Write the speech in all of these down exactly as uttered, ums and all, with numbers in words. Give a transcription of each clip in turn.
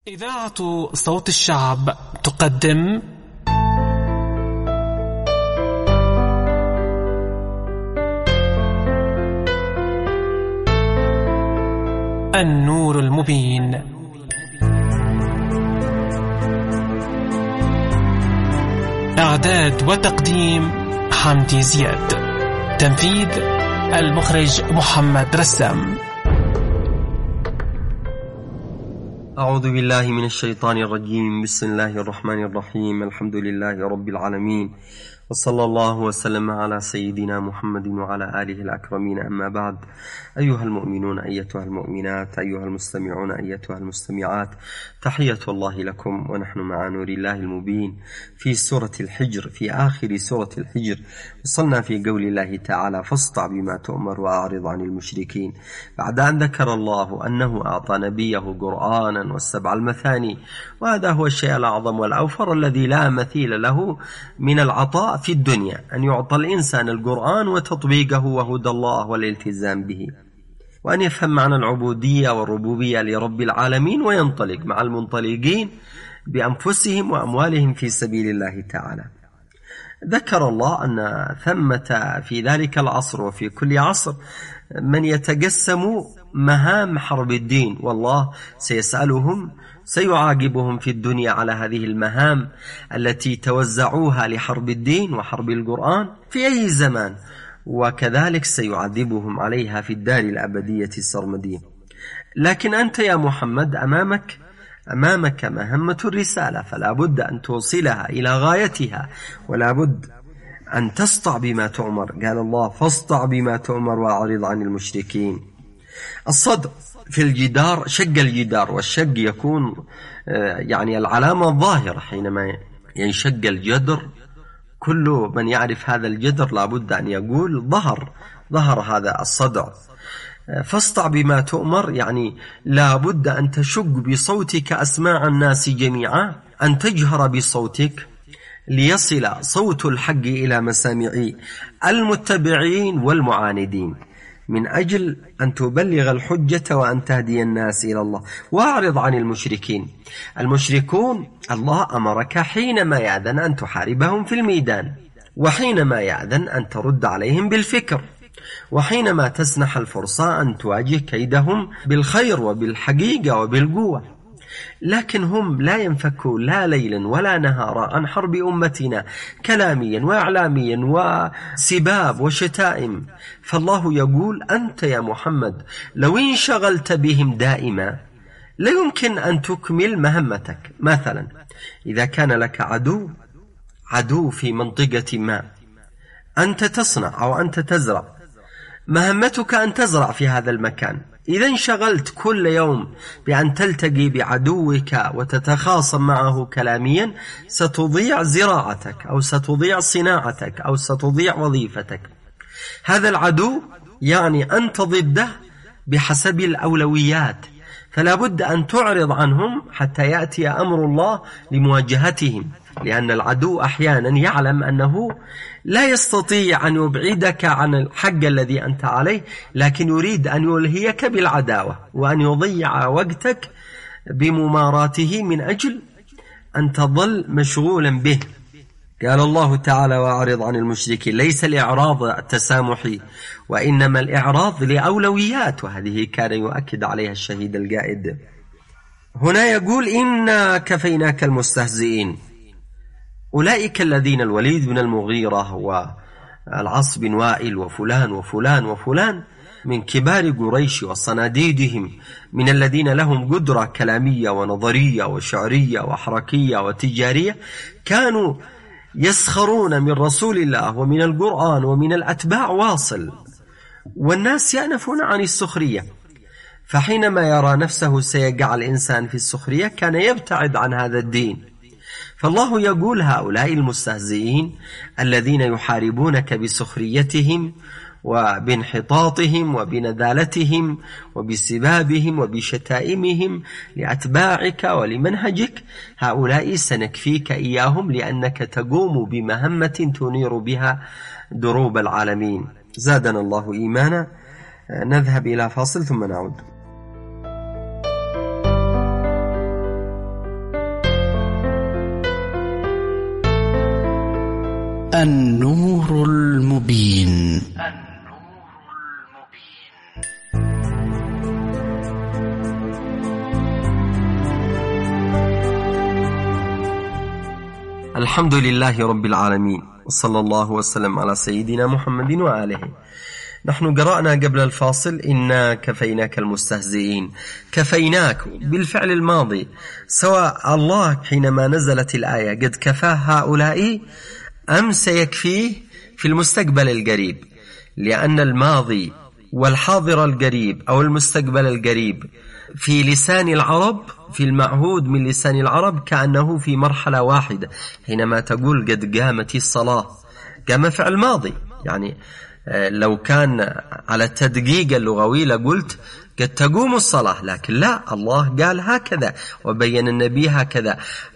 إذاعة صوت الشعب تقدم النور المبين. إعداد وتقديم حمدي زياد. تنفيذ المخرج محمد رسام. أعوذ بالله من الشيطان الرجيم. بسم الله الرحمن الرحيم. الحمد لله رب العالمين، وصلى الله وسلم على سيدنا محمد وعلى آله الأكرمين. أما بعد، أيها المؤمنون أيتها المؤمنات، أيها المستمعون أيتها المستمعات، تحية الله لكم ونحن مع نور الله المبين في سورة الحجر، في آخر سورة الحجر. وصلنا في قول الله تعالى: فاصدع بما تؤمر وأعرض عن المشركين. بعد أن ذكر الله أنه أعطى نبيه قرآنا والسبع المثاني، وهذا هو الشيء الأعظم والأوفر الذي لا مثيل له من العطاء في الدنيا، أن يعطى الإنسان القرآن وتطبيقه وهدى الله والالتزام به، وأن يفهم معنى العبودية والربوبية لرب العالمين وينطلق مع المنطلقين بأنفسهم وأموالهم في سبيل الله تعالى. ذكر الله أن ثمة في ذلك العصر وفي كل عصر من يتقسم مهام حرب الدين، والله سيسألهم سيعاقبهم في الدنيا على هذه المهام التي توزعوها لحرب الدين وحرب القرآن في أي زمان، وكذلك سيعذبهم عليها في الدار الأبدية السرمدية. لكن أنت يا محمد أمامك أمامك مهمة الرسالة، فلا بد أن توصلها إلى غايتها، ولا بد أن تصدع بما تؤمر. قال الله: فاصدع بما تؤمر وأعرض عن المشركين. الصدع في الجدار، شق الجدار، والشق يكون يعني العلامة الظاهرة حينما ينشق الجدر. كل من يعرف هذا الجدر لابد أن يقول ظهر ظهر هذا الصدع. فاصدع بما تؤمر يعني لابد أن تشق بصوتك أسماع الناس جميعا، أن تجهر بصوتك ليصل صوت الحق إلى مسامع المتبعين والمعاندين، من أجل أن تبلغ الحجة وأن تهدي الناس إلى الله. وأعرض عن المشركين. المشركون الله أمرك حينما يأذن أن تحاربهم في الميدان، وحينما يأذن أن ترد عليهم بالفكر، وحينما تسنح الفرصة أن تواجه كيدهم بالخير وبالحقيقة وبالقوة. لكن هم لا ينفكوا لا ليلا ولا نهارا عن حرب أمتنا كلاميا وإعلاميا وسباب وشتائم. فالله يقول: أنت يا محمد لو انشغلت بهم دائما لا يمكن أن تكمل مهمتك. مثلا إذا كان لك عدو عدو في منطقة ما، أنت تصنع أو أنت تزرع، مهمتك أن تزرع في هذا المكان. إذا انشغلت كل يوم بأن تلتقي بعدوك وتتخاصم معه كلاميا، ستضيع زراعتك أو ستضيع صناعتك أو ستضيع وظيفتك. هذا العدو يعني أنت ضده بحسب الأولويات، فلا بد أن تعرض عنهم حتى يأتي أمر الله لمواجهتهم، لأن العدو أحيانا يعلم أنه لا يستطيع أن يبعدك عن الحق الذي أنت عليه، لكن يريد أن يلهيك بالعداوة وأن يضيع وقتك بمماراته من أجل أن تظل مشغولا به. قال الله تعالى: وأعرض عن المشركين. ليس الإعراض التسامحي، وإنما الإعراض لأولويات، وهذه كان يؤكد عليها الشهيد القائد. هنا يقول: إنا كفيناك المستهزئين. أولئك الذين الوليد بن المغيرة والعاص بن وائل وفلان وفلان وفلان من كبار قريش وصناديدهم، من الذين لهم قدرة كلامية ونظرية وشعرية وحركية وتجارية، كانوا يسخرون من رسول الله ومن القرآن ومن الأتباع واصل، والناس يأنفون عن السخرية. فحينما يرى نفسه سيقع الإنسان في السخرية كان يبتعد عن هذا الدين. فالله يقول: هؤلاء المستهزئين الذين يحاربونك بسخريتهم وبانحطاطهم وبنذالتهم وبسبابهم وبشتائمهم لأتباعك ولمنهجك، هؤلاء سنكفيك إياهم، لأنك تقوم بمهمة تنير بها دروب العالمين. زادنا الله إيمانا. نذهب إلى فاصل ثم نعود. النور المبين. الحمد لله رب العالمين، وصلى الله وسلم على سيدنا محمد وآله. نحن قرأنا قبل الفاصل إنا كفيناك المستهزئين. كفيناك بالفعل الماضي، سواء الله حينما نزلت الآية قد كفاه هؤلاء أم سيكفيه في المستقبل القريب، لأن الماضي والحاضر القريب أو المستقبل القريب في لسان العرب، في المعهود من لسان العرب، كأنه في مرحلة واحدة. حينما تقول قد قامت الصلاة، قام فعل ماضي، يعني لو كان على التدقيق اللغوي لقلت قد تقوم الصلاة، لكن لا، الله قال هكذا وبين النبي هكذا،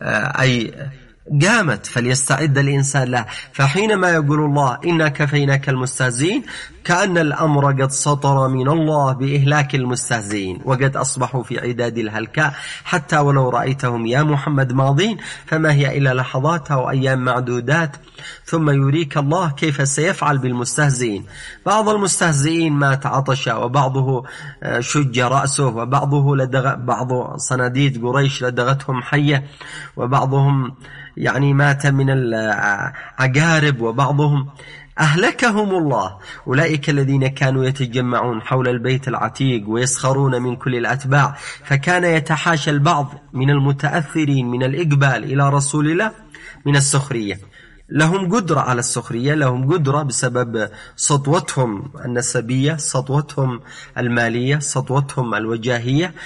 أي قامت، فليستعد الإنسان لها. فحينما يقول الله إنا كفيناك المستهزئين، كأن الأمر قد سطر من الله بإهلاك المستهزئين، وقد أصبحوا في عداد الهلكاء، حتى ولو رأيتهم يا محمد ماضين فما هي إلا لحظات أو أيام معدودات، ثم يريك الله كيف سيفعل بالمستهزئين. بعض المستهزئين مات عطشا، وبعضه شج رأسه، وبعضه لدغ بعض صناديد قريش لدغتهم حية، وبعضهم يعني مات من العقارب، وبعضهم أهلكهم الله. أولئك الذين كانوا يتجمعون حول البيت العتيق ويسخرون من كل الأتباع، فكان يتحاشى البعض من المتأثرين من الإقبال إلى رسول الله من السخرية. لهم قدرة على السخرية، لهم قدرة بسبب سطوتهم النسبية، سطوتهم المالية، سطوتهم الوجاهية،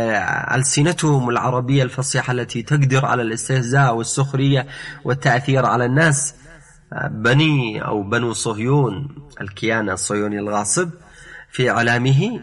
ألسنتهم العربية الفصيحة التي تقدر على الاستهزاء والسخرية والتأثير على الناس. بني أو بنو صهيون، الكيان الصهيوني الغاصب، في إعلامه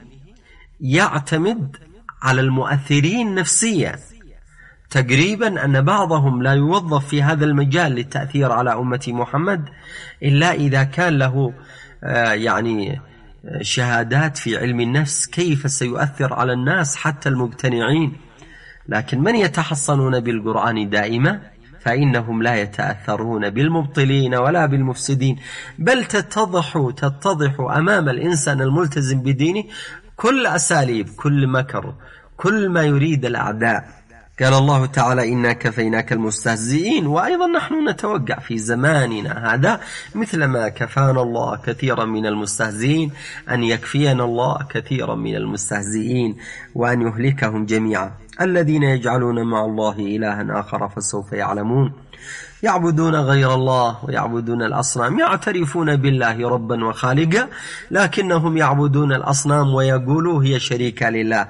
يعتمد على المؤثرين نفسيا، تقريبا أن بعضهم لا يوظف في هذا المجال للتأثير على أمة محمد إلا إذا كان له يعني شهادات في علم النفس كيف سيؤثر على الناس حتى المبتنعين. لكن من يتحصنون بالقرآن دائما فإنهم لا يتأثرون بالمبطلين ولا بالمفسدين، بل تتضح تتضح أمام الإنسان الملتزم بدينه كل أساليب، كل مكر، كل ما يريد الأعداء. قال الله تعالى إنا كفيناك المستهزئين. وأيضا نحن نتوقع في زماننا هذا مثلما كفانا الله كثيرا من المستهزئين أن يكفينا الله كثيرا من المستهزئين، وأن يهلكهم جميعا. الذين يجعلون مع الله إلها آخر فسوف يعلمون. يعبدون غير الله ويعبدون الأصنام، يعترفون بالله ربا وخالقا، لكنهم يعبدون الأصنام ويقولوا هي شريكة لله.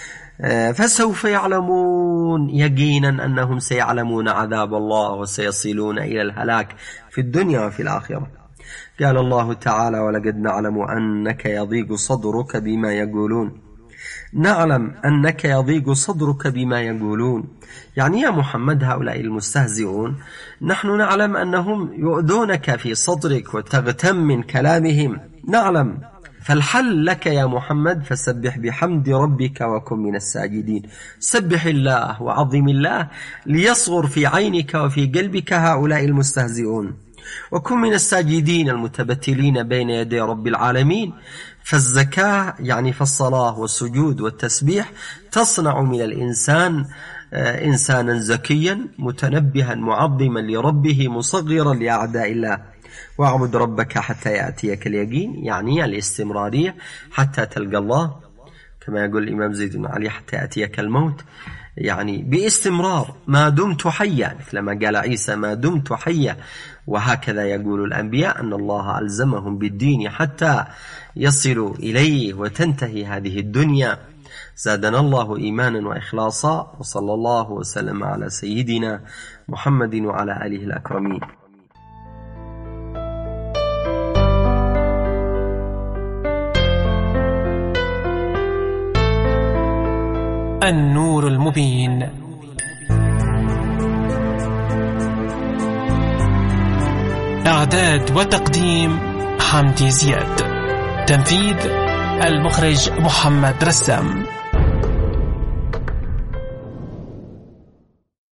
فسوف يعلمون، يقينا أنهم سيعلمون عذاب الله وسيصلون إلى الهلاك في الدنيا وفي الآخرة. قال الله تعالى ولقد نعلم أنك يضيق صدرك بما يقولون. نعلم أنك يضيق صدرك بما يقولون، يعني يا محمد هؤلاء المستهزئون نحن نعلم أنهم يؤذونك في صدرك وتغتم من كلامهم، نعلم. فالحل لك يا محمد فسبح بحمد ربك وكن من الساجدين. سبح الله وعظم الله ليصغر في عينك وفي قلبك هؤلاء المستهزئون، وكن من الساجدين المتبتلين بين يدي رب العالمين. فالزكاة يعني فالصلاة والسجود والتسبيح تصنع من الإنسان إنسانا زكيا متنبها معظما لربه مصغرا لأعداء الله. واعبد ربك حتى يأتيك اليقين، يعني الاستمرارية حتى تلقى الله، كما يقول الإمام زيد بن علي حتى يأتيك الموت، يعني باستمرار ما دمت حيا، مثلما قال عيسى ما دمت حيا. وهكذا يقول الأنبياء أن الله ألزمهم بالدين حتى يصلوا إليه وتنتهي هذه الدنيا. زادنا الله إيمانا وإخلاصا، وصلى الله وسلم على سيدنا محمد وعلى آله الأكرمين. النور المبين. إعداد وتقديم حمدي زياد. تنفيذ المخرج محمد رسام.